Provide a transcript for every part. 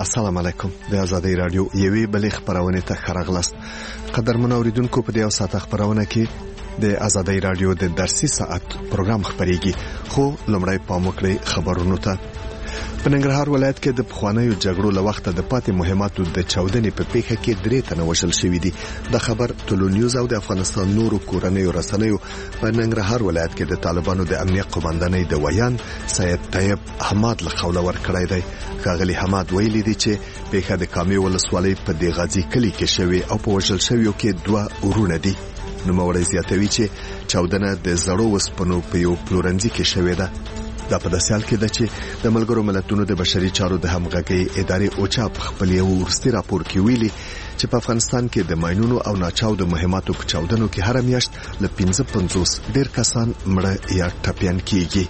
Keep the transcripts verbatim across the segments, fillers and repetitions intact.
السلام علیکم. د آزادۍ رادیو یوې بلې خبرونه ته ښه قدرمن اوریدونکو. په دې ساعت خبرونه کې د آزادۍ رادیو د درسي ساعت پروګرام خبريږي، خو لمړی پام وکړئ خبرونو ته. په ننګرهار ولایت کې د پخوانیو جګړو له وخته د پاتې مهماتو د چاودنې په پیښه کې درې تنه وژل شوي دي. د خبر ټولو نیوز او د افغانستان نورو کورنیو رسنیو په ننګرهار ولایت کې د طالبانو د امنیت قوماندانۍ د ویان سید طیب احمد له خوله ورکړی دی. ښاغلي احمد ویلي دی چې پیښه د کامې ولسوالۍ په د غازی کلی کې شوې او په وژل شویو کې دوه ورونه دي. نو موري زیاتوي چې چاودنه د زړو وسپنو په یو پلورنځي کې شوې ده. دا په داسې حال کې ده چې د ملګرو ملتونو د بشري چارو د همغږي ادارې اوچا په خپل یو ورستي راپور کې ویلي چې په افغانستان کې د ماینونو او ناچاودو مهماتو په چاودنو کې هر میاشت ل پنځه پنځوس ډیر کسان مړه یا ټپيان کیږي.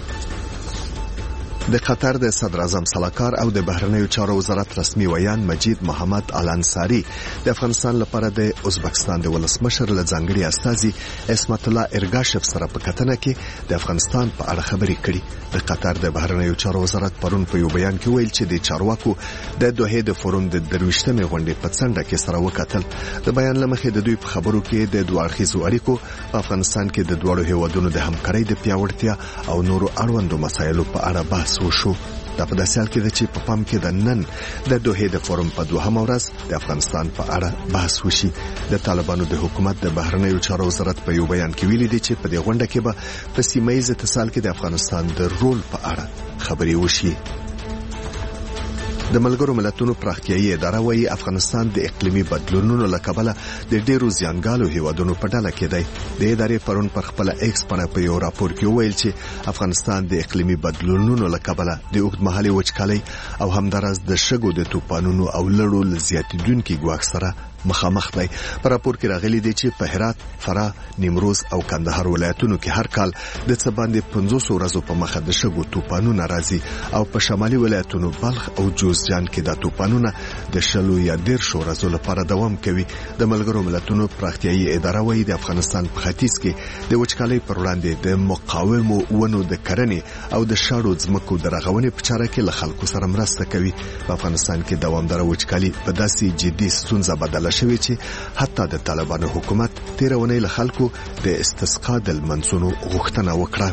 د قطر د صدر اعظم سلاکار او د بهرنیو چارو وزارت رسمي ویان مجید محمد الانصاری د افغانستان لپاره د ازبکستان د ولسمشر له ځانګړي استازي اسمت الله ارګاشف سره په کتنه کې د افغانستان په اړه خبرې کړې. د قطر د بهرنیو چارو وزارت پرون په یو بیان کې ویل چې د چارواکو د دوه د فورم د درويشتمې غونډې په څنډه کې سره وکتل. د بیان لمخې د دوی په خبرو کې د دوه اړخیزو اړیکو په افغانستان کې د دوه هیوادونو د همکارۍ د پیاوړتیا او نورو اړوندو مسایلو په اړه بحث وشو. دا په داسې حال کې ده چې په پام کې د نن د دوه د فورم په دوهمه ورځ د افغانستان په اړه بحث وشي. د طالبانو د حکومت د بهرنیو چارو وزارت په یو بیان کې ویلي دی چې په دې غونډه کې به په سیمه ییز اتصال کې د افغانستان د رول په اړه خبرې وشي. د ملګرو ملتونو پراختیایي اداره وايي افغانستان د اقلیمي بدلونونو له کبله د ډیرو زیانګالو هیوادونو په ډله کې دی. د ادارې پرون پر خپل ایکس باندې په یو راپور کې ویل چې افغانستان د اقلیمي بدلونونو له کبله د اوږدمهالي وچکالۍ او همدارس د شګو د طوفانونو او لړو زیاتیدونکو ګواښ سره مخامخ دی. په راپور کې راغلي دی چې په هرات، فراه، نیمروز او کندهار ولایتونو کې هر کال د څه باندې پنځوس ورځو په مخه د شګو طوفانونه راځي او په شمالي ولایتونو بلخ او جوزجان کې د طوفانونه د شلو یا ډیر شو ورځو لپاره دوام کوي. د ملګرو ملتونو پراختیایي اداره وايي د افغانستان په ختیځ کې د وچکالۍ پر وړاندې د مقاومو ونو د کرنې او د شاړو ځمکو د رغونې په چاره کې له خلکو سره مرسته کوي. په افغانستان کې دوامداره وچکالي په داسې جدي ستونزه بدله شوی چې حتی د طالبانو حکومت تیرونی له خلکو د استسقا د منځونو غوښتنه وکړه.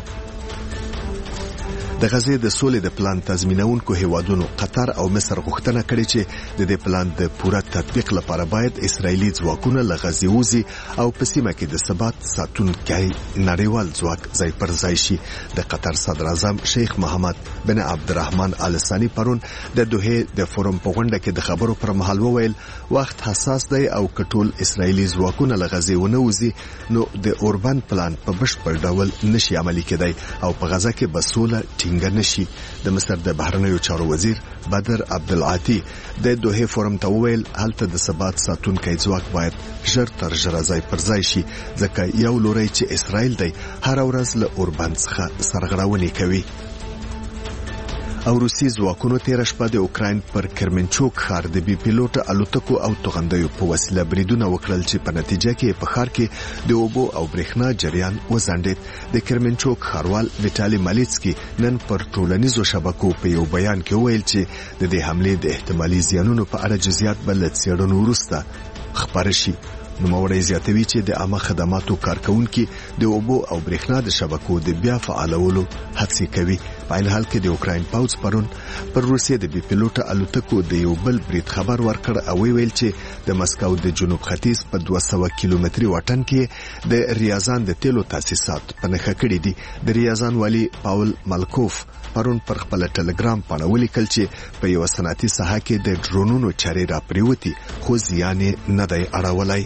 د غزې د سولې د پلان تضمینونکو هیوادونو قطر او مصر غوښتنه کړې چې د دې پلان د پوره تطبیق لپاره باید اسرایلی ځواکونه له غزې وځي او په سیمه کې د ثبات ساتونکي نړیوال ځواک ځای پر ځای شي. د قطر صدر اعظم شیخ محمد بن عبدالرحمن آل ثانی پرون د دوه د فورم په غونډه کې د خبرو پر مهال وویل وخت حساس دی او کټول اسرایلی ځواکونه له غزې ونوځي نو د اوربان پلان په بشپړ ډول نشي عملي کېدای او په غزه کې بسوله نشي. د مصر د بهرنیو چارو وزیر بدر عبدالعاطی د دوه فورم ته وویل هلته د ثبات ساتونکي ځواک باید ژر تر ژره ځای پر ځای شي ځکه یو لوري چې اسرائیل دی هر ورځ له اوربان څخه سرغړونې کوي. او روسي ځواکونو تیر شپه د اوکراین پر کرمنچوک ښار د بي پیلوټ الوتکو او توغندیو په وسیله بریدونه وکړل چې په نتیجه کې په ښار کې د اوبو او برېښنا جریان وځنډید. د کرمنچوک ښاروال ویټالي مالیڅکي نن پر ټولنیزو شبکو په یو بیان کې ویل چې د دې حملې د احتمالي زیانونو په اړه جزئیات بل څېړنو وروسته خبر شي. نو موري زیاتوي چې د عامه خدماتو کارکونکو د اوبو او برېښنا د شبکو د بیا فعالولو هڅې کوي. په این حال کې د اوکراین پاوځ پرون پر روسیې د بي پیلوټ الوتکو د یو بل برید خبر ورکړ او ویل چې د مسکو د جنوب ختیځ په دوه سوه کیلومتري واټن کې د ریاضان د تیلو تاسیسات په نښه کړی دي. د ریاضان والی پاول مالکوف پرون پر خپل ټلګرام باندې ولیکل چې په یو صنعتي ساحه کې د ډرونونو چارې را پریوتي خو زیان نه دی اړولای.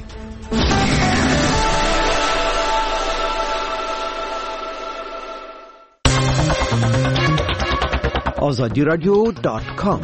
آزادی رادیو دات کام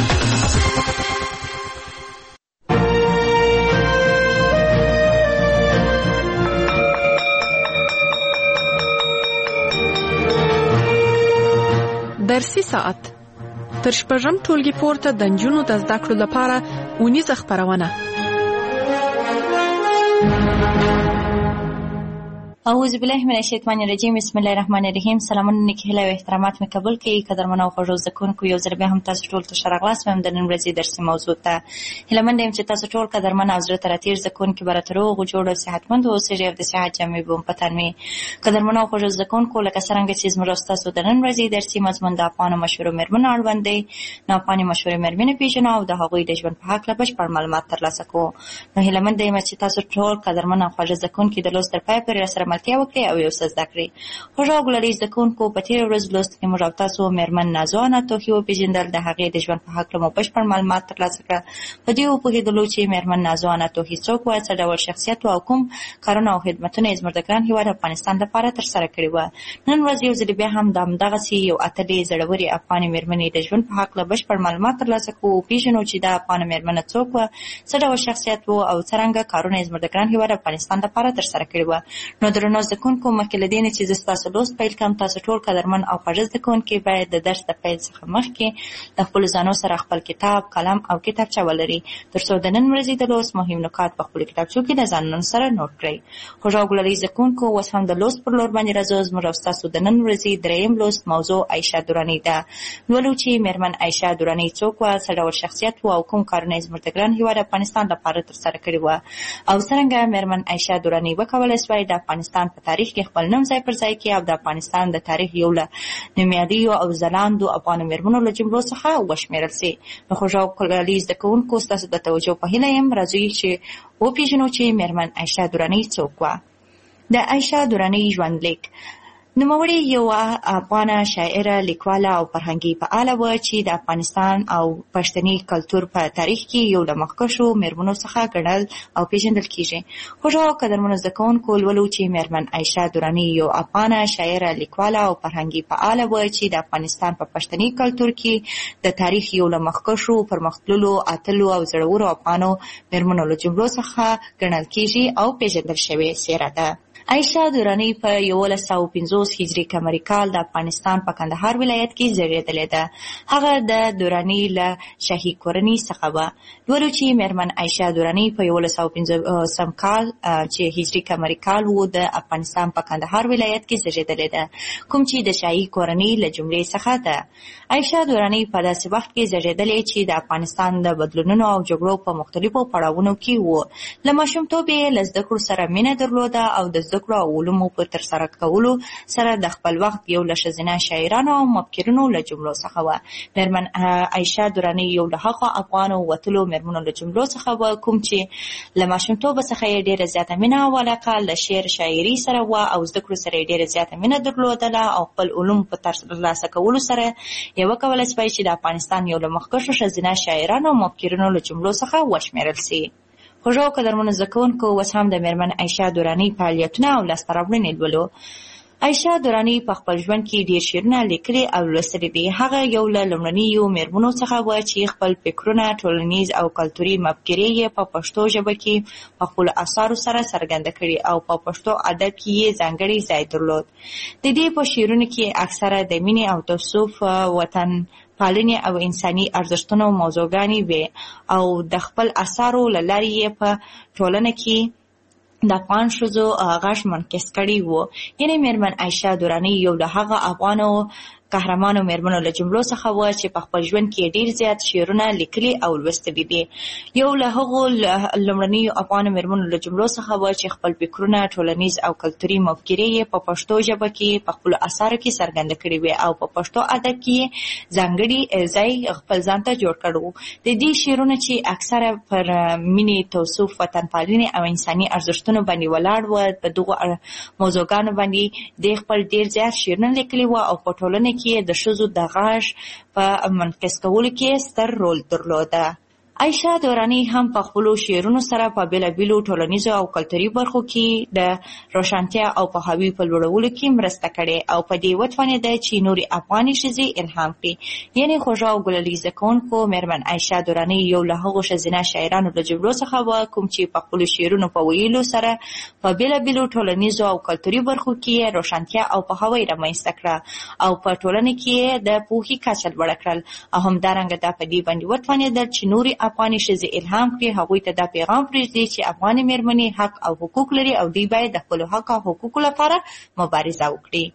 درسي ساعت تر شپږم ټولګي پورته د نجونو د زده کړو لپاره اونیزه خبرونه. اعوذ بالله من الشیطان الرجیم. بسم الله الرحمن الرحیم. سلامونه نیکی هیله او احترامات مې قبول کړئ. قدرمنو او خوږو زده کوونکو، یو ځل بیا هم تاسو ټول ته ښه راغلاست وایم د نن ورځې درسي موضوع ته. هیلهمنده یم چې تاسو ټول قدرمن او زړه ته راتېر زده کوونکي به راته روغ جوړ او صحتمند واوسېږئ او د صحت جامې به مو په تن وي. قدرمنو او خوږو زده کوونکو، لکه څرنګه چې زموږ او ستاسو د نن ورځې درسي مضمون د افغانو مشهورو مېرمنو اړوند دی، نو افغاني مشهورې مېرمنې پېژنو او د هغوی د ژوند په هکله بشپړ معلومات ترلاسه کوو. نو هیلهمنده یم چې تاسو ټول قدرمن او خوږه زده کوونکي د لوست تر پایه پورې راسره ملتیا وکړئ او یو څه زده کړئ. خوږه او ګلالۍ زده کوونکو، په تېره ورځ لوست کې موږ او تاسو مېرمن نازو انا توخي وپېژندل. د هغې د ژوند په هکله مو بشپړ معلومات ترلاسه کړه. په دې وپوهېدلو چې مېرمن نازو انا توخي څوک وه، څه ډول شخصیت و او کوم کارونه او خدمتونه یې زموږ د ګران هېواد افغانستان لپاره ترسره کړي وه. نن ورځ یو ځلې بیا هم د همدغسې یو اتلې زړورې افغانې مېرمنې د ژوند په هکله بشپړ معلومات ترلاسه کوو، وپېژنو چې دا افغانه مېرمنه څوک وه، څه ډول شخصیت و او څرنګه کارونه یې زموږ د ګران هېواد افغانستان لپاره ترسره کړي وه. نو درنو زده کوونکو، مخکې له دې نه چې زه ستاسو لوست پیل کړم، تاسو ټول قدرمن او خوږه زده کوونکي باید د درس د پیل څخه مخکې د خپلو ځانو سره خپل کتاب، قلم او کتابچه ولرئ، تر څو د نن ورځې د لوست مهم نکات په خپلو کتابچو کې د ځانونو سره نوټ کړئ. خوږه او ګلالۍ زده کوونکو، اوس هم د لوست پر لور باندې راځو. زموږ او ستاسو د نن ورځې دریم لوست موضوع عایشه دراني ده. لولو چې مېرمن عایشه دراني څوک وه، څه ډول شخصیت و او کوم کارونه یې زموږ د ګران هېواد افغانستان لپاره ترسره کړي وه، او څرنګه مېرمن عایشه دراني وکولی سوای د افغانستان په تاریخ کې خپل نوم ځای پر ځای کړي او د افغانستان د تاریخ یو له نومیالیو او ځلانده افغانو مېرمنو له جملو څخه وشمېرل سي. نو خوږه او ګلالۍ زده کوونکو، ستاسو د توجه په هیله یم. راځئ چې وپېژنو چې مېرمن عایشه دراني څوک وه. د عایشه دراني ژوندلیک. نوموړې یوه افغانه شاعره، لیکواله او فرهنګي فعاله وه چې د افغانستان او پښتني کلتور په تاریخ کې یو له مخکښو مېرمنو څخه ګڼل او پېژندل کېږي. خوږه او قدرمنو زده کوونکو، لولو چې مېرمن عایشه دراني یو افغانه شاعره، لیکواله او فرهنګي فعاله وه چې د افغانستان په پښتني کلتور کې د تاریخ یو له مخکښو، پرمختللو، اتلو او زړورو افغانو مېرمنو له جملو څخه ګڼل کېږي او پېژندل شوې څېره ده. عایشه دراني په یولس سوه پنځوس هجري قمري کال د افغانستان په کندهار ولایت کې زېږېدلې ده. هغه د دراني له شاهي کورنۍ څخه وه. لولو چې مېرمن عایشه دراني په یولس سوه پنځوسم کال چې هجري قمري کال و د افغانستان په کندهار ولایت کې زېږېدلې ده، کوم چې د شاهي کورنۍ له جملې څخه ده. عایشه دراني په داسې وخت کې زېږېدلې چې د افغانستان د بدلونونو او جګړو په مختلفو پړاوونو کې و. له ماشومتوب یې له زده کړو سره مینه درلوده او د زده کړو او علومو په ترسره کولو سره د خپل وخت یو له ښځینه شاعرانو او مفکرینو له جملو څخه وه. مېرمن عایشه دراني یو له هغو افغانو وتلو مېرمنو له جملو څخه وه، کوم چې له ماشومتوبه څخه یې ډېره زیاته مینه او علاقه له شعر شاعري سره وه او زده کړو سره یې ډېره زیاته مینه درلودله او خپل علوم په ترلاسه کولو سره یې وکولی سوای چې د افغانستان یو له مخکښو ښځینه شاعرانو او مفکرینو له جملو څخه وشمېرل سي. خوږه او قدرمنو زده کوونکو، اوس هم د مېرمن عایشه دراني فعالیتونه او لاسته راوړنې لولو. عایشه دراني په خپل ژوند کې ډېر شعرونه لیکلي او لوستلي دي. هغه یو له لومړنیو مېرمنو څخه وه چې خپل فکرونه، ټولنیز او کلتوري مفکورې یې په پښتو ژبه کې په خپلو اثارو سره څرګنده کړي او په پښتو ادب کې یې ځانګړی ځای درلود. د دې په شعرونو کې اکثره د مینې او تصوف، وطن پالنې او انساني ارزښتونو موضوعګانې وې او د خپل اثارو له لارې یې په ټولنه کې د افغان ښځو غږ منعکس کړی و. یعنې مېرمن عایشه دراني یو له هغه افغانو قهرمانو مېرمنو له جملو څخه وه چې په خپل ژوند کې ډېر زیات شعرونه لیکلي او لوستلي دي. یو له هغو لومړنیو افغانو مېرمنو له جملو څخه وه چې خپل فکرونه، ټولنیز او کلتوري مفکورې یې په پښتو ژبه کې په خپلو اثارو کې څرګنده کړي وې او په پښتو ادب کې یې ځانګړي ځای خپل ځان ته جوړ کړی و. د دې شعرونه چې اکثره پر مینې، تصوف، وطن پالنې او انساني ارزښتونو باندې ولاړ وه، په دغو موضوعګانو باندې د خپل ډېر زیات شعرونه لیکلي وه او په ټولنه کې د ښځو د غږ په منعکس کولو کې ستر رول درلوده. عایشه دراني هم په خپلو شعرونو سره په بېلابېلو ټولنیزو او کلتوري برخو کې د روښانتیا او پوهاوي په لوړولو کې مرسته کړې او په دې وتوانېده چې نورې افغاني ښځې الهام کړي. یعنې خوږه او ګلالۍ زده کوونکو، مېرمن عایشه دراني یو له هغو ښځینه شاعرانو له جملو څخه وه کوم چې په خپلو شعرونو په ویلو سره په بېلابېلو ټولنیزو او کلتوري برخو کې روښانتیا او پوهاوی رامنځته کړه او په ټولنه کې د پوهې کچه لوړه کړل او همدارنګه دا په دې باندې وتوانېدل چې نورې افغاني ښځې الهام کړي، هغوی ته دا پیغام پرېږدي چې افغاني مېرمنې حق او حقوق لري او دوی باید د خپلو حق او حقوقو لپاره مبارزه وکړي.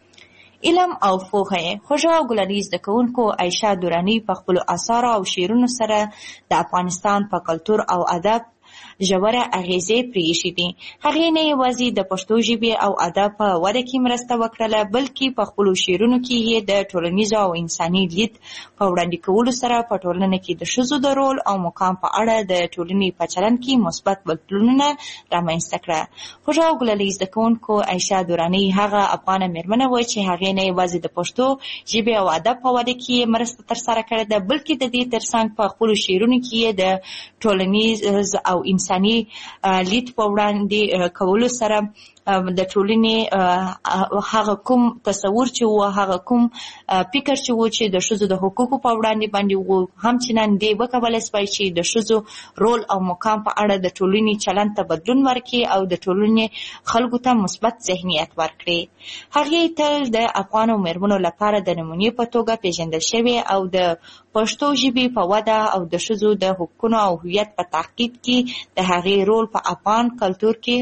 علم او پوهه. خوږه او ګلالي زده کوونکو عایشه دراني په خپلو اثارو او شعرونو سره د افغانستان په کلتور او ادب ژوره اغیزې پرېښې دي. هغې نه یوازې د پښتو ژبې او ادب په وده کې مرسته وکړله، بلکې په خپلو شعرونو کې یې د ټولنیزو او انساني لید په وړاندې کولو سره په ټولنه کې د ښځو د رول او مقام په اړه د ټولنې په چلند کې مثبت بدلونونه رامنځته کړه. خوږه او ګلالي زده کوونکو عایشه دراني هغه افغانه مېرمنه وه چې هغې نه یوازې د پښتو ژبې او ادب په وده کې مرسته ترسره کړې ده، بلکې د دې ترڅنګ په خپلو شعرونو کې یې د ټولنیز او انساني لید په وړاندې کولو سره د ټولنې هغه کوم تصور چې و، هغه کوم فکر چې و چې د ښځو د حقوقو په وړاندې باندې و، همچنان دې وکولی شوای چې د ښځو رول او مقام په اړه د ټولنې چلند ته بدلون ورکړي او د ټولنې خلکو ته مثبت ذهنیت ورکړي. هغې تل د افغانو مېرمنو لپاره د نمونې په توګه پیژندل شوې او د پښتو ژبې په وده او د ښځو د حقوقو او هویت په تحقیق کې د هغې رول په افغان کلتور کې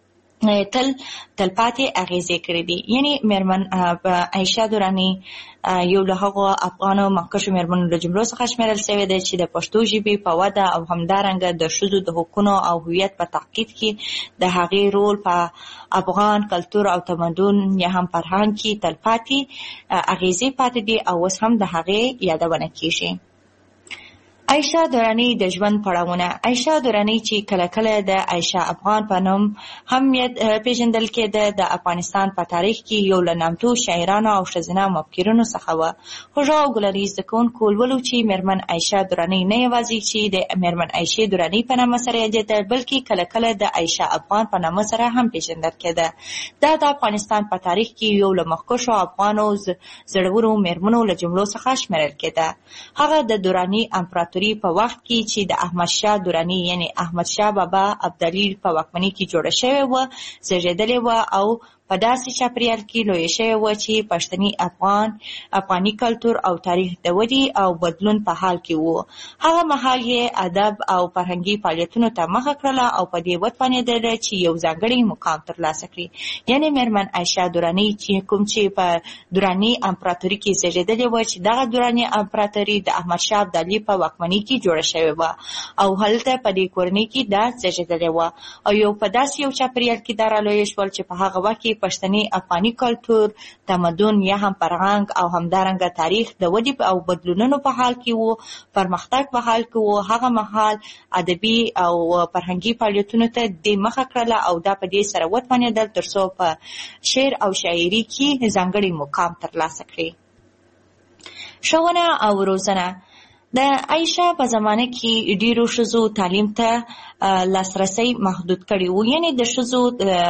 تل تلپاتې اغیزې کړې دي. یعنی مېرمن عایشه دراني یو له هغو افغانو مخکښو مېرمنو له جملو څخه شمېرل شوې ده چې د پښتو ژبې په وده او همدارنګه د ښځو د حقونو او هویت په تحقیق کې د هغې رول په افغان کلتور او تمدن یا هم فرهنګ کې تلپاتې اغیزې پاتې دي او اوس هم د هغې یادونه کېږي. عایشه دراني د ژوند پړاوونه. عایشه دراني چې کله کله د عایشه افغان په نوم هم پیژندل کېده، د افغانستان په تاریخ کې یو له نامتو شاعرانو او ښځینه مفکرینو څخه وه. خوږه او ګلالي زده کوونکو ولولو چې مېرمن عایشه دراني نه یوازې چې د مېرمن عایشې دراني په نامه سره یادېده، بلکې کله کله د عایشه افغان په نامه سره هم پیژندل کېده. دا د افغانستان په تاریخ کې یو له مخکښو افغانو زړورو مېرمنو له جملو څخه شمېرل کېده. هغه د دراني امپراتوري په وخت کې چې د احمد شاه دراني یعنی احمد شاه بابا ابدالي په واکمنۍ کې جوړه شوې وه زېږېدلې وه او په داسې چاپریال کې لویه شوې وه چې پښتني افغان افغاني کلتور او تاریخ د ودې او بدلون په حال کې وو. هغه مهال یې ادب او فرهنګي فعالیتونو ته مخه کړله او په دې وتوانېدله چې یو ځانګړی مقام ترلاسه کړي. یعنې مېرمن عایشه دراني چې کوم چې په دراني امپراتوري کې زېږېدلې وه چې دغه دراني امپراتوري د احمد شاه ابدالي په واکمنۍ کې جوړه شوې وه او هلته په دې کورنۍ کې دا زېږېدلې وه او یو په داسې یو چاپریال کې دا رالویه شول چې په هغه وخت کې پښتني افغاني کلتور، تمدن یا هم فرهنګ او همدارنګه تاریخ د ودې او بدلونونو په حال کې وو، پرمختګ په حال کې وو. هغه مهال ادبي او فرهنګي فعالیتونو ته د مخه کړله او دا په دې سره وتوانېدل تر څو په شعر او شاعري کې ځانګړی مقام ترلاسه کړي. ښوونه او روزنه. د عایشه په زمانه کې ډیرو ښځو تعلیم ته لاسرسی محدود کړی و، یعنی د ښځو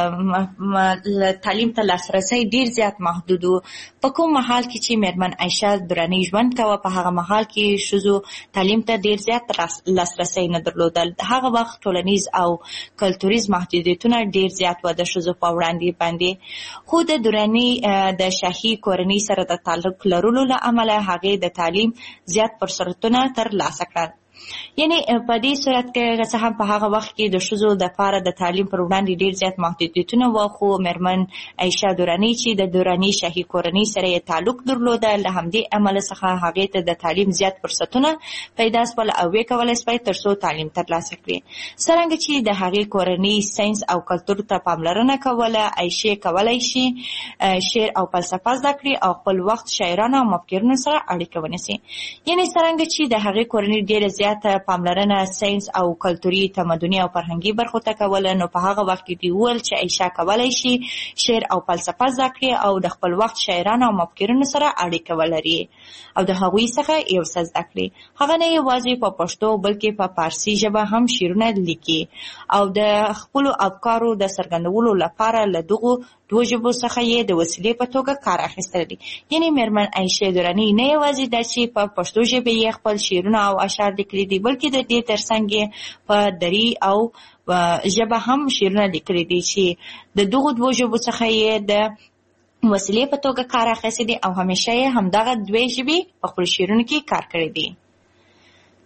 تعلیم ته لاسرسی ډیر زیات محدود و. په کوم مهال کې چې مېرمن عایشه دراني ژوند کوه په هغه مهال کې ښځو تعلیم ته ډیر زیات لاسرسی نه درلودل. هغه وخت ټولنیز او کلتوریز محدودیتونه ډیر زیات و د ښځو په وړاندې باندې، خو د دراني د شاهي کورنۍ سره د تعلق لرلو له امله هغې د تعلیم زیات فرصتونه ترلاسه کړل. یعنی په دې صورت کې څه هم په هغه وخت کې د ښځو دپاره د تعلیم پر وړاندې ډیر زیات محدودیتونه وو، خو مېرمن عایشه دراني چې د دراني شاهي کورنۍ سره یې تعلق درلوده، له همدې امله څخه هغې ته د تعلیم زیات فرصتونه پیدا شول او ویې کولی شوی تر څو تعلیم ترلاسه کړي. څرنګه چې د هغې کورنۍ ساینس او کلتور ته پاملرنه کوله، عایشې کولی شي شعر او فلسفه زده کړي او خپل وخت شاعرانو او مفکرینو سره اړیکه ونیسي. یعنې څرنګه چې د هغې کورنۍ ډیره زیات پاملرنه ساینس او کلتوري تمدني او فرهنګي برخو ته کوله، نو په هغه وخت کې دوی وویل چې عایشه کولی شي شعر او فلسفه زده کړي او د خپل وخت شاعرانو او مفکرینو سره اړیکه ولري او د هغوی څخه یو څه زده کړي. هغه نه یوازې په پښتو بلکې په فارسي ژبه هم شعرونه لیکي او د خپلو افکارو د څرګندولو لپاره له دغو دوه ژبو څخه یې د وسیلې په توګه کار اخیستلی دی. یعنې مېرمن عایشه دراني نه یوازې دا چې په پښتو ژبه یې خپل شعرونه او اشعار لیکلي دي، بلکې د دې ترڅنګ یې په دري او ژبه هم شعرونه لیکلي دي چې د دغو دوه ژبو څخه یې د وسیلې په توګه کار اخیستی دی او همیشه یې همدغه دوې ژبې په خپلو شعرونو کې کار کړی دی.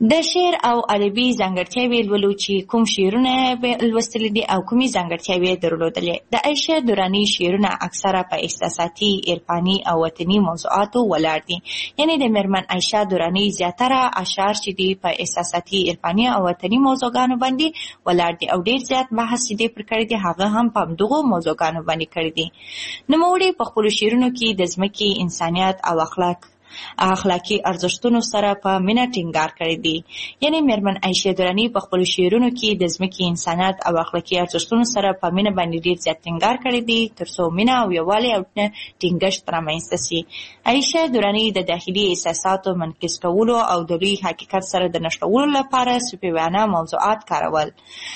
د شعر او ادبي ځانګړتیاوې لولو چې کوم شعرونه لوستلي دي او کومې ځانګړتیاوې درلودلې. د عایشه دراني شعرونه اکثره په احساساتي، عرفاني او وطني موضوعاتو ولاړ دي. یعنې د میرمن عایشه دراني زیاتره اشعار چې دي په احساساتي، عرفاني او وطني موضوعګانو باندې ولاړ دي او ډېر زیات بحث چې دی پر کړی دی هغه هم په همدغو موضوعګانو باندې کړی دي. نوموړي په خپلو شعرونو کې د ځمکې، انسانیت او اخلاق اخلاقي ارزښتونو سره په مینه ټینګار کړی دی. یعنې میرمن عایشه دراني په خپلو شعرونو کې د ځمکې، انسانیت او اخلاقي ارزښتونو سره په مینه باندې ډېر زیات ټینګار کړی دی تر څو مینه او یووالی او ټینګښت رامنځته سي. عایشه دراني د داخلي احساساتو منعکس کولو او د لوی حقیقت سره د نښلولو لپاره صوفیانه موضوعات کارول.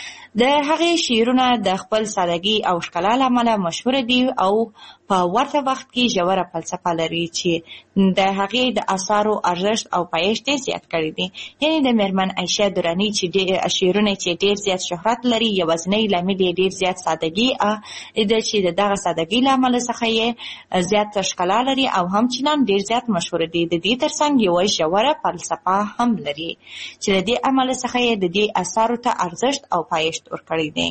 د هغې شعرونه د خپل سادګي او ښکلا له امله مشهوره دي او په ورته وخت کې ژوره فلسفه لري چې د هغې د اثارو ارزښت او پایښت ډېر زیات کړی دی. یعنې د میرمن عایشه دراني چې شعرونه چې ډېر زیات شهرت لري یوازینی لامل یې ډېر زیات سادګي ده چې د دغه سادګۍ له امله څخه یې زیات ښکلا لري او همچنان ډېر زیات مشهوره دي. د دې ترڅنګ یوه ژوره فلسفه هم لري چې له دې امله څخه یې د دې اثارو ته ارزښت او پایښت ورکړی دی.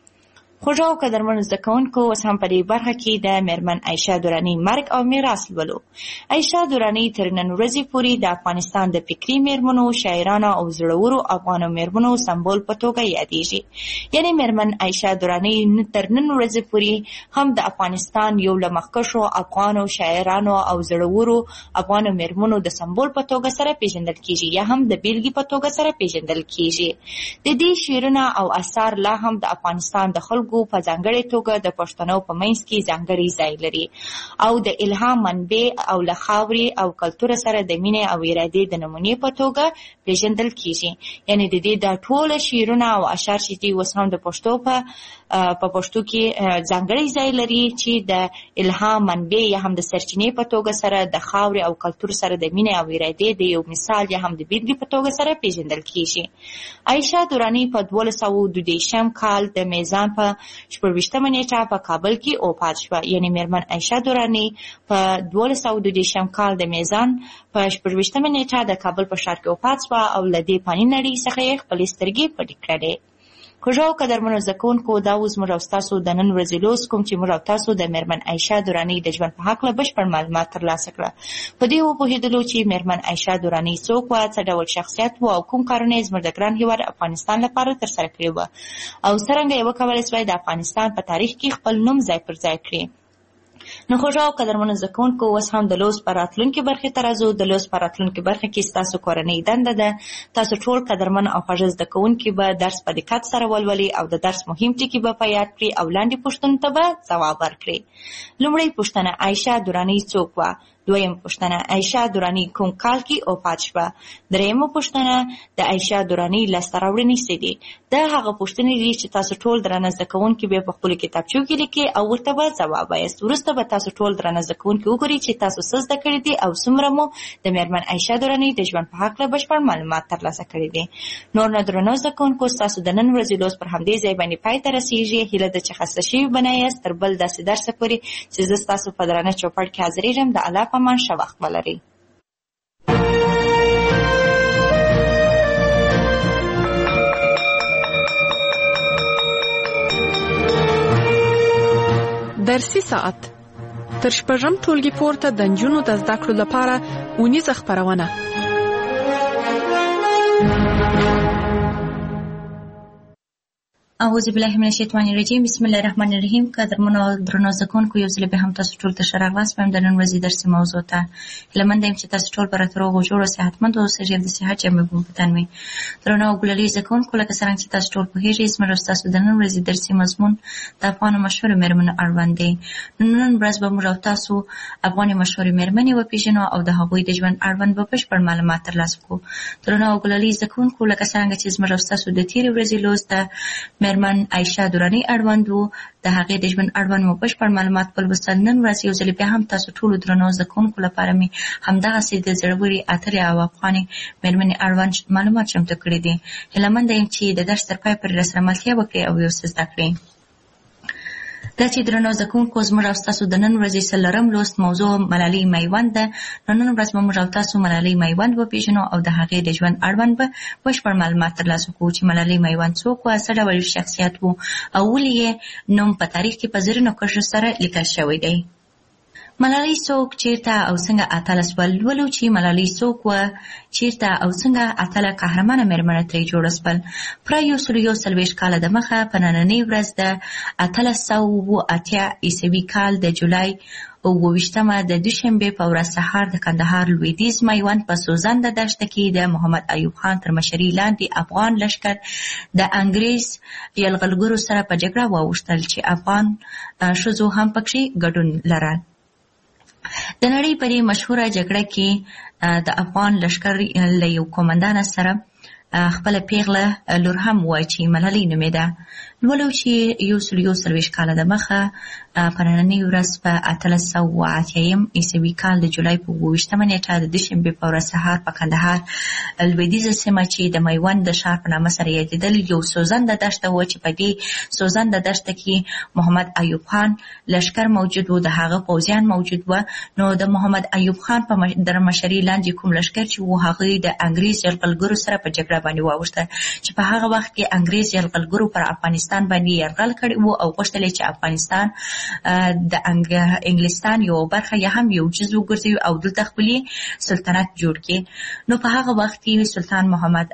خوږو او قدرمنو زده کوونکو، اوس هم په دې برخه کې د میرمن عایشه دراني مرګ او میراث لولو. عایشه دراني تر نن ورځې پورې د افغانستان د فکري میرمنو، شاعرانو او زړورو افغانو میرمنو سمبول په توګه یادېږي. یعنې میرمن عایشه دراني تر نن ورځې پورې هم د افغانستان یو له مخکښو افغانو شاعرانو او زړورو افغانو میرمنو د سمبول په توګه سره پیژندل کیږي یا هم د بیلګې په توګه سره پیژندل کیږي. د دې شعرونه او اثار لا هم د افغانستان د خلکو په ځانګړې توګه د پښتنو په منځ کې ځانګړی ځای لري او د الهام منبع او له خاورې او کلتور سره د مینې او ارادې د نمونې په توګه پیژندل کیږي. یعنې د دې دا ټول شعرونه او اشعار چې دي اوس هم د پښتو په په پښتو کې ځانګړی ځای لري چې د الهام منبع یا هم د سرچینې په توګه سره د خاورې او کلتور سره د مینې او ارادې د یو مثال یا هم د بیلګې په توګه سره پیژندل کیږي. عایشه دراني په دولس سوه دوه دېرشم کال د میزان په شپږویشتمه نیټه په کابل کې وفات شوه. یعنې میرمن عایشه دراني په دولس سوه دوه دېرشم کال د میزان په شپږویشتمه نیټه د کابل په ښار کې وفات شوه او له دې فاني نړۍ څخه یې خپلې سترګې پټې کړې. خوږو او قدرمنو زده کوونکو، دا اوس موږ او ستاسو د نن ورځې لوست کوم چې موږ او تاسو د میرمن عایشه دراني د ژوند په هکله بشپړ معلومات ترلاسه کړه. په دې وپوهېدلو چې میرمن عایشه دراني څوک وه، څه ډول شخصیت و او کوم کارونه یې زموږ د ګران هېواد افغانستان لپاره ترسره کړي وه او څرنګه یې وکولی سوای د افغانستان په تاریخ کې خپل نوم ځای پر ځای کړي. نو خوږو او قدرمنو زده کوونکو، اوس هم د لوست په راتلونکې برخې ته راځو. د لوست په راتلونکې برخه کې ستاسو کورنۍ دنده ده تاسو ټول قدرمن او خوږ زده کوونکي به درس په دقت سره ولولئ او د درس مهم ټکي به په یاد کړئ او لاندې پوښتنو ته به ځواب ورکړئ. لومړۍ پوښتنه: عایشه دراني څوک وه؟ دویم پوښتنه: عایشه دراني کوم کال کې وفات شوه؟ درېیمه پوښتنه: د عایشه دراني لاسته راوړنې څه دي؟ دا هغه پوښتنې دي چې تاسو ټول درانه زده کوونکي به په خپلو کتابچو کې لیکئ او ورته به ځواب وایاست. وروسته به تاسو ټول درانه زده کوونکي وګورئ چې تاسو څه زده کړي دي او څومره مو د میرمن عایشه دراني د ژوند په هکله بشپړ معلومات ترلاسه کړي دي. نور نو درنو زده کوونکو، ستاسو د نن ورځې لوست پر همدې ځای باندې پای ته رسېږي. هیله ده چې خسته شوي به نه یاست تر بل داسې درسه پورې چې زه ستاسو په درانه چوپړ کې حاضرېږم. د الله په امان، ښه وخت ولرئ. درسي ساعت تر شپږم ټولګي پورته د نجونو د زده کړو لپاره اونیزه خپرونه. اعوذ بالله من الشیطان الرجیم. بسم الله الرحمن الرحیم. قدرمنو او درنو زده کوونکو، یو ځل بیا هم تاسو ټول ته ښه راغلاست. وایم د نن ورځې درسي موضوع ته هیله مند یم چې تاسو ټول به راته روغ او جوړ او صحتمند اوسئ. ډېر د صحت جامې به مو په تن وي. درنو او ګلالي زده کوونکو، لکه څرنګه چې تاسو ټول پوهېږئ، زموږ او ستاسو د نن ورځې درسي مضمون د افغانو مشهورو مېرمنو اړوند دی. نن ورځ به موږ او تاسو افغاني مشهورې مېرمنې وپېژنو او د هغوی د ژوند اړوند به بشپړ معلومات ترلاسه کړو. درنو او ګلالي زده کوونکو، لکه څرنګه چې زموږ او ستاسو د تېرې ورځې لوست د مېرمن عایشه دراني اړوند و، د هغې د ژوند اړوند مو بشپړ معلومات ولوستل. نن ورځ یو ځل بیا هم تاسو ټولو درنو زده کوونکو لپاره مې همدغسې د زړورې اتلې او افغانې مېرمنې اړوند معلومات چمتو کړي دي. هیله منده یم چې د درس تر پای پورې راسره ملتیا وکړئ او یو څه زده کړئ. دا چې درنو زکونکو زموږ او ستاسو د نن ورځې څلورم لوست موضوع ملالۍ میوند ده. نو نن ورځ به موږ او تاسو ملالۍ میوند وپېژنو او د هغې د ژوند اړوند به بشپړ معلومات ترلاسه کوو چې ملالۍ میوند څوک وه، څه ډول شخصیت و او ولې یې نوم په تاریخ کې په زرینو کرښو سره لیکل شوی دی. ملالۍ څوک، چیرته او څنګه اتله سول؟ ولو چې ملالۍ څوک وه، چیرته او څنګه اتله قهرمانه مېرمنه ترې جوړه سول؟ پوره یو سل یو څلوېښت کاله دمخه په نننۍ ورځ د اتلس سوه اووه اتیا عیسوي کال د جولای اووه ویشتمه د دوشنبې په ورځ سهار د کندهار لویدیځ میوند په سوزنده دښته کې د محمد ایوب خان تر مشرۍ لاندې افغان لښکر د انګریز یرغلګرو سره په جګړه واوښتل چې افغان ښځو هم پکې ګډون لرل. د نړۍ په دې مشهوره جګړه کې د افغان لښکر له یو قومندان سره خپله پیغله لور هم وه چې ملالۍ نومېده. ولو چې یو سل یو څلوېښت کاله دمخه په نننۍ ورځ په اتلس سوه اووه اتیایم عیسوي کال د جولای په اووه ویشتمه نیټه د دوشنبې په ورځ سهار په کندهار لویدیځه سیمه چې د میوند د ښار په نامه سره یادېدل یو سوزنده دښته وه چې په دې سوزنده دښته کې محمد ایوب خان لښکر موجود و، د هغه پوځیان موجود وه. نو د محمد ایوب خان په در مشرۍ لاندې کوم لښکر چې و هغوی د انګریز یرغلګرو سره په جګړه باندې واوښته چې په هغه وخت کې انګریز یرغلګرو پر افغانستان باندې یرغل کړی و او غوښتل چې افغانستان د انګلستان یو برخه یا هم یو جز وګرځوي او دلته خپل سلطنت جوړ کړي. نو په هغه وخت کې سلطان محمد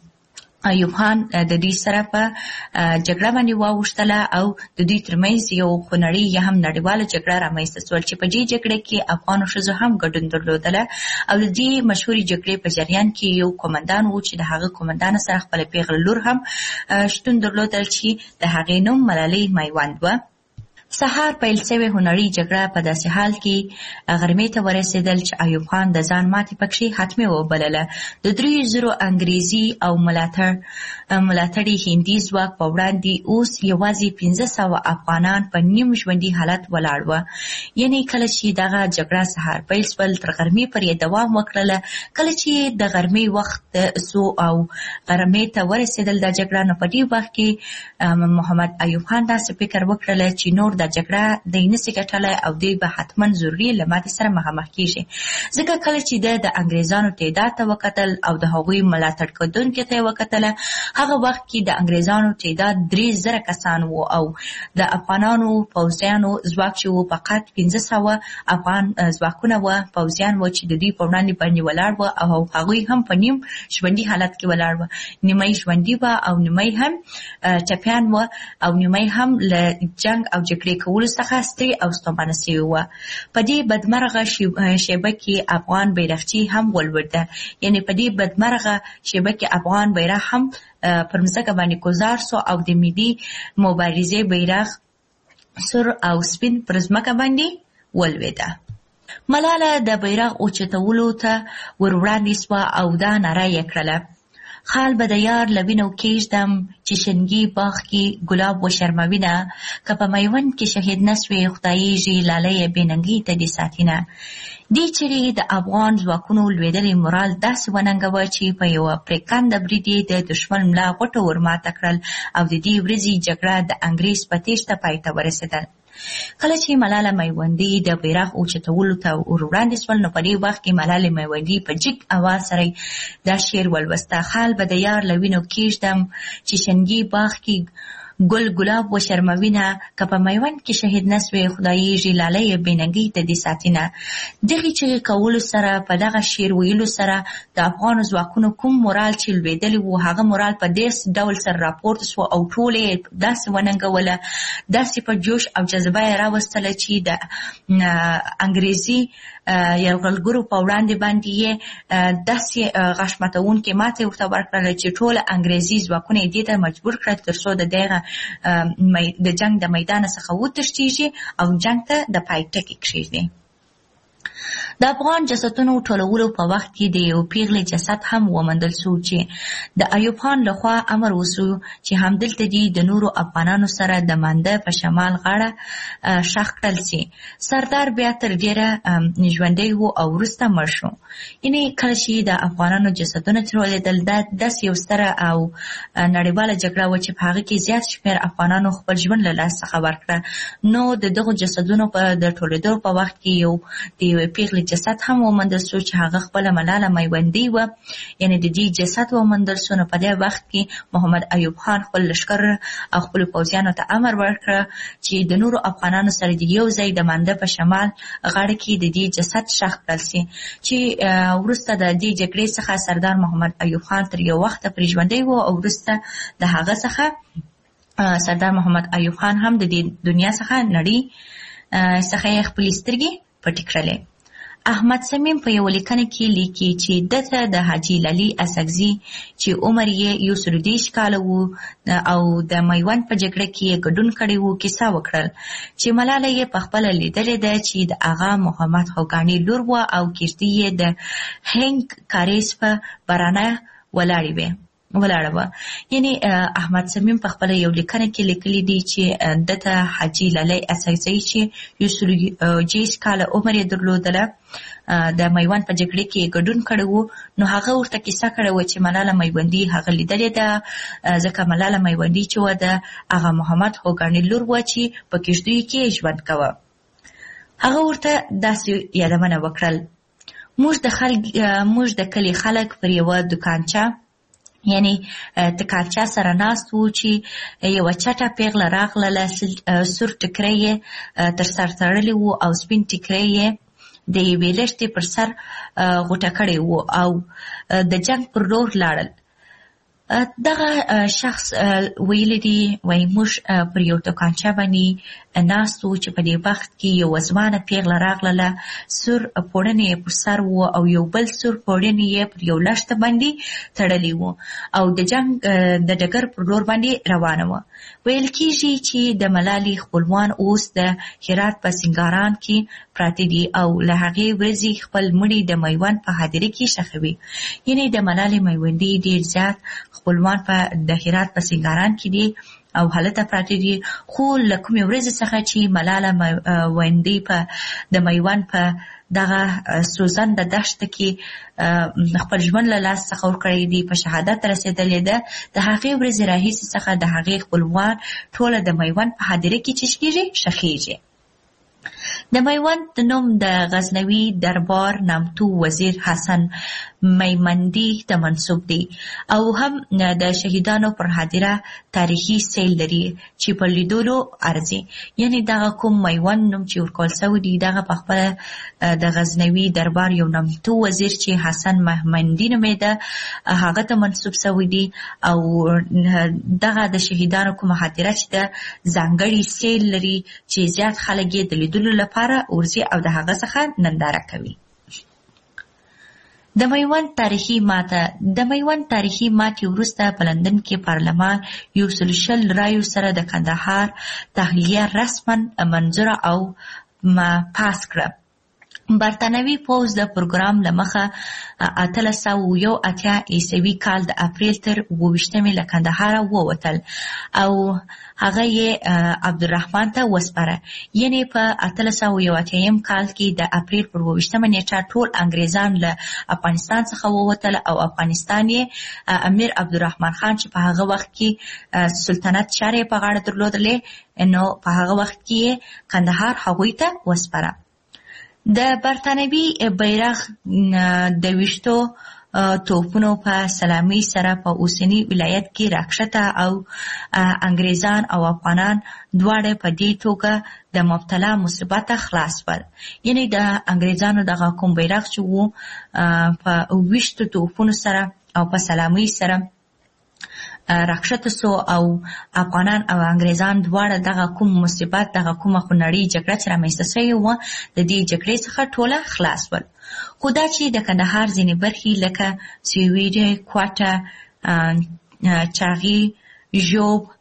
ایوب خان د دوی سره په جګړه باندې واوښتله او د دوی ترمنځ یو خونړۍ یا هم نړیواله جګړه رامنځته سول چې په دې جګړه کې افغانو ښځو هم ګډون درلودله او د دې مشهورې جګړې په جریان کې یو قومندان و چې د هغه قومندان سره خپله پیغله لور هم شتون درلودل چې د هغې نوم ملالۍ میوند وه. سهار پیل شوې هنري جګړه په داسې حال کې غرمې ته ورسېدل چې ایوب خان د ځان ماتې پکې حتمي وبلله. د دریو زرو انګریزي او ملاتړ ملاتړي هندي ځواک په وړاندې اوس یوازې پنځه سوه افغانان په نیم ژوندي حالت ولاړ وه. یعنې کله چې دغه جګړه سهار پیل سول تر غرمې پورې دوام وکړله. کله چې د غرمې وخت سو او غرمې ته ورسېدل دا جګړه، نو په دې وخت کې محمد ایوب خان داسې فکر وکړله چې نور د جګړه دی نسي ګټلی او دوی به حتما ضروري له ماتې سره مخامخ کېږي. ځکه کله چې د د انګریزانو تعداد ته وکتل او د هغوی ملاتړ کوونکو ته یې وکتله، هغه وخت کې د انګریزانو تعداد درې زره کسان وو او د افغانانو پوځیانو ځواک چې وو فقط پنځه سوه افغان ځواکونه وه، پوځیان وو چې د دوی په وړاندې باندې ولاړ وه او هغوی هم په نیم ژوندي حالت کې ولاړ وه. نیمه ژوندي وه او نیمه هم ټپیان وه او نیمه هم له جنګ او جګړې کولو څخه ستړي او ستومانه شوي وه. په دې بدمرغه شیبه کې افغان بیرغچی هم ولوېده. یعنې په دې بدمرغه شیبه کې افغان بیرغ هم پر مځکه باندې ګذار سو او د ملي مبارزې بیرغ سور او سپین پر مځکه باندې ولوېده. ملاله د بیرغ اوچتولو ته ور وړاندې سوه او دا ناره یې کړله: خال به د یار له وینو کېږدم چې شنګي باغ کې ګلاب وشرموینه، که په میوند کې شهید نه سوې خدایږي لالی بې ننګۍ ته دې ساتینه. دې چیرې د افغان ځواکونو لوېدلې مورال داسې وننګوه چې په یوه پرېکنده برید یې د دښمن ملا غوټه ورماته کړل او د دې ورځې جګړه د انګریز په تېښته پای ته ورسېدل. کله چې ملاله میوندي د بیرغ اوچتولو ته ور وړاندې سول، نو په دې وخت کې ملالې میوندي په جګ اواز سره دا شعر ولوسته: خال به د یار له وینو کېږدم چې شنګي باغ کې ګل ګلاب وشرموینه، که په میوند کې شهید نه سوې خدایږي لالی بې ننګۍ ته دې ساتینه. دغې چغې کولو سره، په دغه شعر ویلو سره د افغانو ځواکونو کوم مورال چې لوېدلی و هغه مورال په داسې ډول سره راپورته سو او ټول یې داسې وننګوله، داسې په جوش او جذبه یې راوستله چې د انګریزي یرغلګرو په وړاندې باندې یې داسې غاښ ماتوونکې ماتې ورته ورکړله چې ټول انګریزي ځواکونه یې دې ته مجبور کړل تر څو د دغه د جنگ د میدان څخه وتښتېږي او جنگ ته د پای ټکی کېږدي. د افغان جسدونو ټولولو په وخت کې د یو پیغلې جسد هم ومندل شو چې د ایوب خان لخوا امر وسو چې همدلته دي د نورو افغانانو سره د مانده په شمال غاړه ښخ کړل شي. سردار بیا تر ډیره ژوندی و او وروسته مړ شو. یعنې کله چې د افغانانو جسدونه ترولېدل دا داسې یو ستره او نړیواله جګړه وه چې په هغه کې زیات شمېر افغانانو خپل ژوند له لاسه څخه ورکړه. نو د دغو جسدونو په د ټولېدو په وخت کې یو د یوې پیغلې جسد هم ومندل شو چې هغه خپله ملاله میوندۍ وه، یعنې د دې جسد ومندل شو. نو په دې وخت کې محمد ایوب خان خپل لښکر او خپلو پوځیانو ته امر ورکړه چې د نورو افغانانو سره د یو ځای د مانده په شمال غاړه کې د دې جسد ښخ کړل شي چې وروسته د دې جګړې څخه سردار محمد ایوب خان تر یو وخته پرې ژوندی و او وروسته د هغه څخه سردار محمد ایوب خان هم د دې دنیا څخه نړۍ څخه یې خپلې سترګې پټې کړلې. احمد صمیم په یو لیکنه کې لیکي چې دته د حاجي لالي اسکزي چې عمر یې یو سل دېرش کاله و او د میوند په جګړه کې یې ګډون کړی و کیسه وکړل چې ملاله یې په خپله لیدلې ده چې د آغا محمد خوګاني لور وه او کښتۍ یې د هنګ کاریز په برانه ولاړې وې ولاړه وه. یعنې احمد صمیم په خپله یو لیکنه کې لیکلی دی چې دته حاجي لالی اسکزي چې یو سل دېرش کاله عمر یې درلودله د میوند په جګړې کې یې ګډون کړی و. نو هغه ورته کیسه کړې وه چې ملاله میوندي هغه لیدلې ده، ځکه ملاله میوندي چې وه د آغا محمد خوګاني لور وه چې په کښتیو کې یې ژوند کوه. هغه ورته داسې یادونه وکړل: موږ د خلک موږ د کلي خلک پر یوه دوکانچه یعنی تکانچه سره ناست وو چې یوه چټه پیغله راغله، سور ټکری یې تر سر تړلی وو او سپین ټکری یې د یوې لښتې پر سر غوټه کړی وو او د جنګ پر لور لاړل. دغه شخص ویلی دی وایي موږ پر یو دوکانچه باندې ناست وو چې په دې وخت کې یو ځوانه پیغله راغله، سور پوړنې یې پر سر وو او یو بل سور پوړنې یې پر یو لښته باندې تړلی وو او د جنګ د ډګر پر لور باندې روانه وه. ویل کېږي چې د ملالې خپلوان اوس د هرات په سنګاران کې پراته دي او له هغې ورځې خپل مړي د میوند په هدیره کې ښخوي. یعنې د ملالې میوندي ډېر زیات خپلوان په د هرات په سنګاران کې دي او هلته پراته دي، خو له کومې ورځې څخه چې ملاله میوندي په د میوند په دغه سوزنده دښته کې خپل ژوند له لاس څخه ورکړی دی، په شهادت رسېدلې ده، د هغې ورځې راهیسې څخه د هغې خپلوان ټوله د میوند په هدیره کې چې کېږي ښخېږي. د میوند د نوم د غزنوي دربار نامتو وزیر حسن میمندي ته منسوب دی او هم د شهیدانو پر هدیره تاریخي سیل لري چې په لیدلو ارزي. یعنې دغه کوم میوند نوم چې ورکول شوی دی دغه په خپله د غزنوي دربار یو نامتو وزیر چې حسن میمندي نومېده هغه ته منسوب شوی دی او دغه د شهیدانو کومه هدیره چې د ځانګړي سیل لري چې زیات خلک یې د لیدلو لپاره ورځي او د هغه څخه ننداره کوي. د میوند تاریخي ماته د میوند تاریخي ماتې وروسته په لندن کې پارلمان یو سل شل رایو سره د کندهار تحلیه رسما منظوره او پاس کړه. برطانوي پوځ د پروګرام له مخه اتلس سوه یو اتیا عیسوي کال د اپریل تر اووه ویشتمې له کندهاره ووتل او هغه یې عبدالرحمن ته وسپاره. یعنې په اتلس سوه یو اتیایم کال کې د اپریل پر اووه ویشتمه نیټه ټول انګریزان له افغانستان څخه ووتل او افغانستان یې امیر عبدالرحمن خان چې په هغه وخت کې سلطنت چارې په غاړه درلودلې نو په هغه وخت کې کندهار هغوی ته وسپاره. د برطانوي بیرغ د ویشتو توپونو په سلامي سره په اوسني ولایت کې راکښته او انګریزان او افغانان دواړه په دې توګه د مبتلا مصیبته خلاص ول. یعنې د انګریزانو دغه کوم بیرغ چې وو په ویشتو توپونو سره او په سلامي سره راکښته سو او افغانان او انګریزان دواړه دغه کوم مصیبت دغه کومه خونړۍ جګړه چې رامنځته شوې وه د دې جګړې څخه ټوله خلاص ول. خو دا چې د کندهار ځینې برخې لکه سویډي، کوټه، چاغي، ژوب،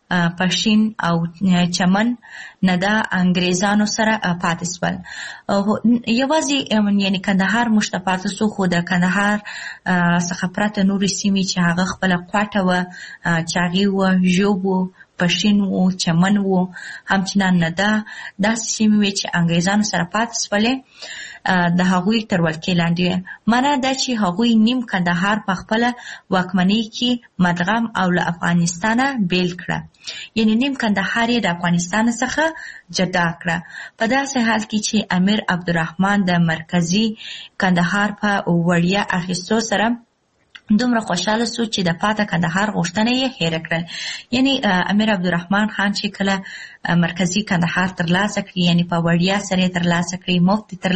پښین او چمن نه د انګریزانو سره پاتې شول. یوازې یعنی کندهار موږ ته پاتې شو، خو د کندهار څخه پرته نورې سیمې چې هغه خپله کوټه وه، چاغي وه، ژوب وو، پښین وو، چمن وو، همچنان نه ده. داسې سیمې وې چې انګریزانو سره پاتې شولې د هغوی تر ولکې لاندې. معنا دا چې هغوی نیم کندهار په خپله واکمنۍ کې مدغم او له افغانستانه بیل کړه، یعنی نیم کندهار یې د افغانستان څخه جدا کړه. په داسې حال کې چې امیر عبدالرحمن د مرکزي کندهار په وړیا اخیستو سره دومره خوشاله سو چې د پاته کندهار غوښتنه یې هېره کړه. یعنی امیر عبدالرحمن خان چې کله مرکزي کندهار ترلاسه کړي، یعنی په وړیا سره ترلاسه کړي، مفت